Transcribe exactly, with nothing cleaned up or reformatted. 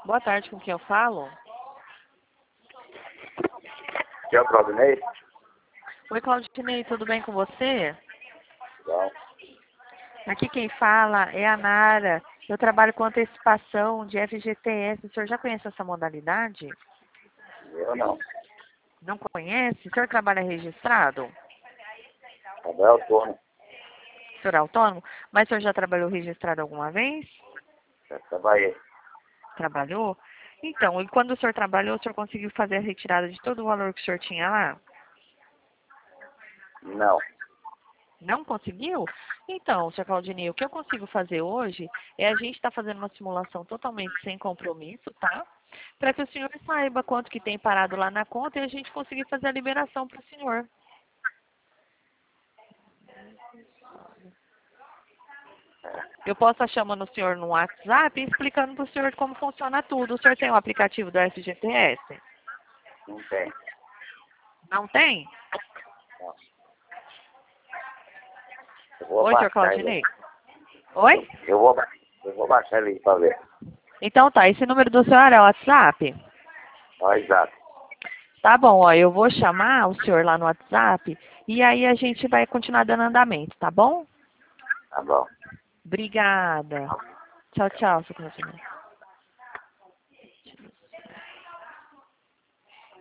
Boa tarde, com quem eu falo? Que é o Claudinei? Oi, Claudinei, tudo bem com você? Não, Aqui quem fala é a Nara. Eu trabalho com antecipação de F G T S. O senhor já conhece essa modalidade? eu não. Não conhece? O senhor trabalha registrado? Também é autônomo. O senhor é autônomo? Mas o senhor já trabalhou registrado alguma vez? Já trabalhei. Trabalhou? Então, e quando o senhor trabalhou, o senhor conseguiu fazer a retirada de todo o valor que o senhor tinha lá? Não. Não conseguiu? Então, senhor Claudinei, o que eu consigo fazer hoje é a gente estar fazendo uma simulação totalmente sem compromisso, tá? Para que o senhor saiba quanto que tem parado lá na conta e a gente conseguir fazer a liberação para o senhor. Eu posso estar chamando o senhor no WhatsApp e explicando para o senhor como funciona tudo. O senhor tem o aplicativo do F G T S? Não tem. Não tem? Não. Eu vou Oi, senhor baixar ele. Claudinei? Oi? Eu vou, ba- eu vou baixar ele para ver. Então tá, esse número do senhor é o WhatsApp? Ó, exato. Tá bom, ó, eu vou chamar o senhor lá no WhatsApp e aí a gente vai continuar dando andamento, tá bom? Tá bom. Obrigada. Tchau, tchau, seu Claudinei.